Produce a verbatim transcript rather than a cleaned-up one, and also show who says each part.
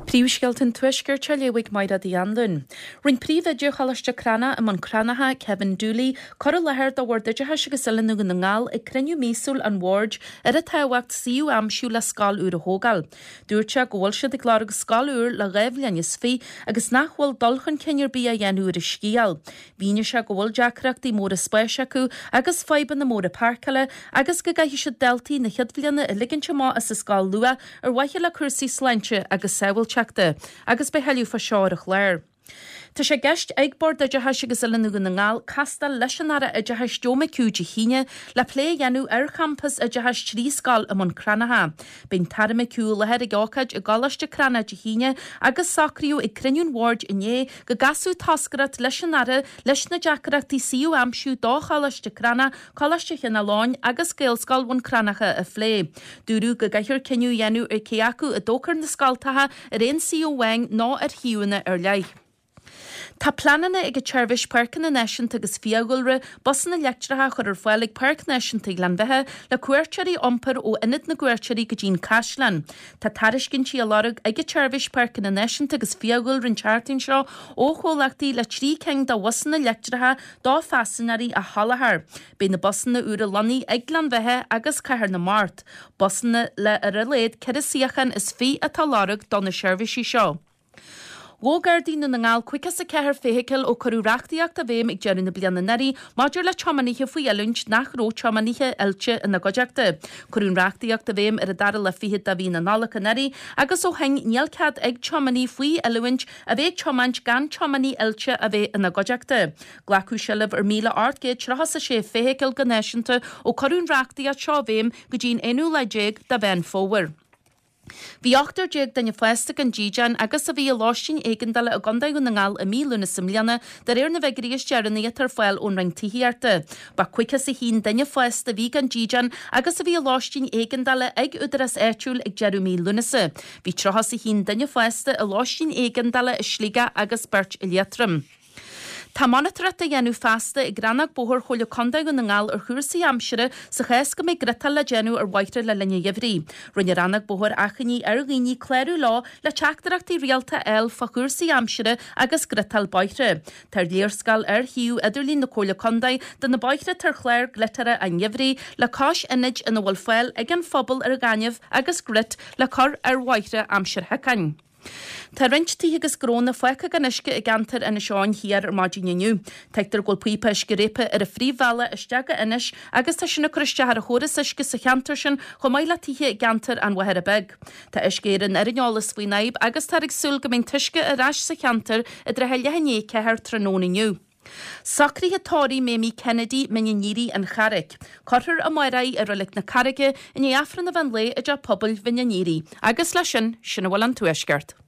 Speaker 1: Príomhscealtain tuisgur te leabhaigh maidad í anlún. Ring príomhide chalaiste crana am an cranatha Kevin Dooley, cor a lethir do bhirdeide agus ilan na ngáil ag criniú mísúil an ward ar a táhacht síú amsú le scáil úr a hógal. Dúirte ghfuil siad ag lár scáil úr le raibh leannis fí agus nachhfuil dulchan cinnear bí a dhéanú ar a scíal. Bhíne se ghfuil deacreachtaí mór a spéise acu agus faiban na mór a parcala agus go gaithí se deltaí na chiadbhlianna i liginte má as sa scáil lua ar waithe le cursaí sleinte agus saoil agus be heilú fa seoirich léir. Tá sé gceist ag bord a detheis agus ilanú na ngáil castal leis an ara a detheis Joe McHugh de híine le plé dhéanú ar campus a detheis trí scáil am an cranatha. Bín Tara McHugh lehead a gácaid a gálaiste crana de híine agus sacríú ag criniún ward inné go gasú tascarat leis an ara leis na deacreachtaí síú amsú dá chalaiste crana chalaiste chin na láin agus scéalscáil bhain cranacha a phlé. Dúrú go gaithir cinniú dhéanú ar céacu a dócar na scáiltatha ar éon síú wein ná ar hiúna ar leith. Tá planana ag a Chervish Park na Nation agus fiagulre bosan na lectratha chur ar fáilig Park Nation tig Llanbethe le cuairteirí ompar ó inid na cuairteirí go dín Cashlan. Tá tariscin si a larug ag a Chervish Park na Nation agus fiagul rin chartin seo ó chólachtaí le trí ceng da wasan na lectratha dá fascinarí a halahar. Bé na bosan na úra lani ag Llanbethe agus caithar na mart. Bosan na le ar a léad cead siachan is fí a tá larug don na Chervish seo. Wógardín na ngáil cuicas a ceithir féhiceil ó choúreachtaíocht a bhéim ag dearú na bliana neirí, maidir le teamaníthe faoi eilúnt nach ró teamaníthe eilte in na godeachta. Choúreachtaíocht a bhéim ar a dara le fihe a bhí na nálacha neirí, agus ó hain níalcad ag teamaní faoi eilúint a bhéh teamant gan teamaní eilte a bheith in na godeachta. Glacu se libh ar míle artgéid trahas a sé féhiceil gannéisianta ó choúreachtaíocht seo bhéim go dín éú le déag da bhein fóhar. Bhí achtar déag danne festa an ddíjan agus a bhí a láistín éigandala a gandaú na ngáil a mílúna simliana dar ar na bheitgríos dearna tar fáil ón rang tííarta. Ba cuicas a hín danne festa bhí an ddíjan agus a bhí a láistín éigandala ag udaras airtúil ag dearú mílúnasa. Bhí trochas a hín danne festa a láistín éigandala a slíga agus bert i liatrum. Tá monitorata dhéanú festa i granach bóthir chola condaú na ngáil ar chuirsaí amsire sa chéas go méid grital le déanú ar bhaithre le linne dhimhrí. Rinne rannach bóthir achaní ar ghaoine cléirú lá le teachtarachtaí rialta eil fa chuirsaí amsire agus grital báithre. Tar léirscail ar hiú idirlín na chola condaid den na báithre tar chléir glitare a dhimhrí le cáis inid ina bhfuil fáil ag an phobal ar ganineh agus grit le cor ar bhaithre amsir hecain. Tá rinttí agus gróna foicha gan isce i gantar ina seáin hiar ar mádíniu. Teigtar ghil puipa isce répa ar a phríomhheala isteaga inis agus tá sinna chuiste ar a chóras isce sa cheantar sin chu maiile títhe i gantar an wahar a beg. Tá iscéan ar ineolalas faoi naib agus tar ag súil go mbeidh tuisce a ráis sa cheantar i dre heilehainé cethir trónaniu. Sacríthe tóirí Mamie Kennedy minníí an charric. Corthir a mairaí ar roilik na carige in éafran na van lé a de pobl vinníí. Agus lei sin sinna bhfuil an tuisgart.